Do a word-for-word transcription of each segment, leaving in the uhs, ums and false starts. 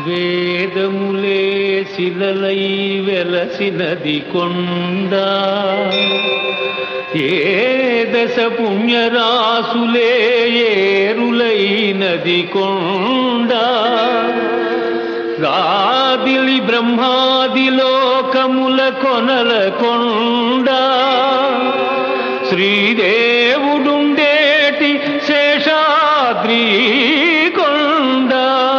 వేదములే శిలలై వెలసినది కొండ, ఏ దశ పుణ్యరాసులే ఏరులైనది కొండ, గాదిలి బ్రహ్మాది లోకముల కొనల కొండ, శ్రీదేవుడుండేటి శేషాద్రి కొండ.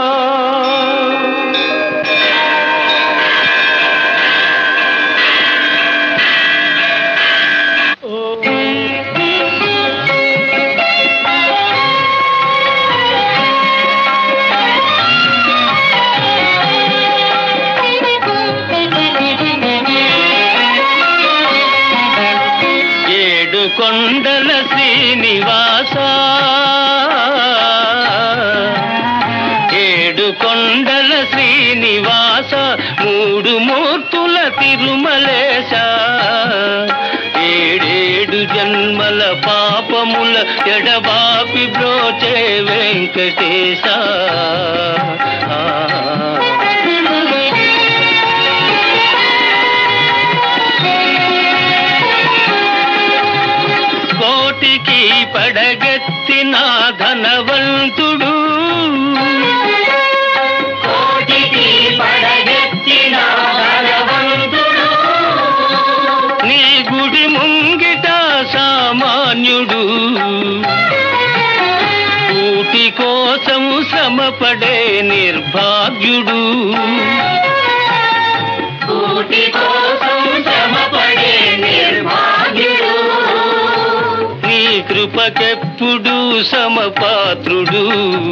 కొండల శ్రీనివాస, ఏడు కొండల శ్రీనివాస, మూడు మూర్తుల తిరుమలేశ, ఏడేడు జన్మల పాపముల ఎడబాపి బ్రోచే వెంకటేశ. కోటికి పడగెత్తిన ధనవంతుడు, కోటికి పడగెత్తిన ధనవంతుడు, నీ గుడి ముంగిట సామాన్యుడు, కూటి కోసం శ్రమపడే నిర్భాగ్యుడు, కూటి కోసం శ్రమపడే నిర్భాగ్యుడు, కృపకెప్పుడు సమపాత్రుడు.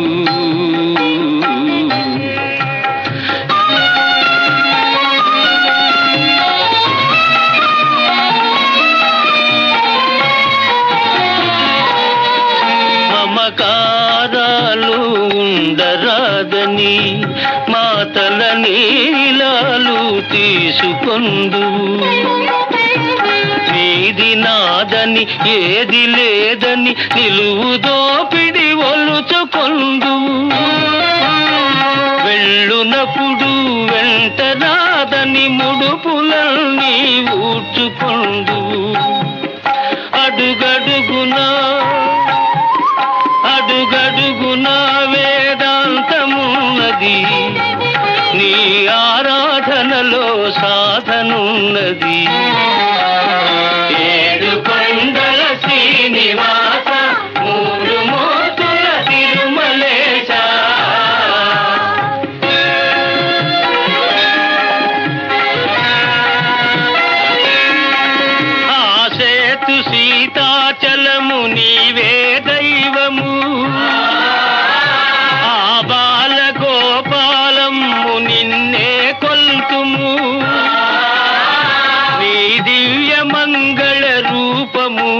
మమకారాలు ఉండరాదని మాతల నీలాలు తీసుకొందు, నీది నాదని ఏది లేదని నిలువు దోపిడి ఒలుచుకొందు, వెళ్ళునప్పుడు వెంట రాదని ముడుపులన్నీ ఊడ్చుకొందు, అడుగడుగునా అడుగడుగునా వేదాంతమున్నది, నీ ఆరాధనలో సాధనున్నది. ఏడు కొండల శ్రీనివాస, మూడు మూర్తుల తిరుమలేశ, ఆ సేతు సీతాచలము నీవే దైవము, ఆ బాల గోపాలము నిన్నే కొల్తుము, నీ దివ్య మంగళ రూపము,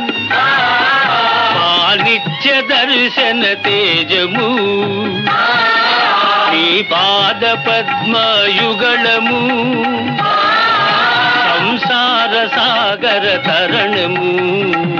నిత్య దర్శన తేజము, నీ పాద పద్మయుగళము, సంసార సాగర తరణము.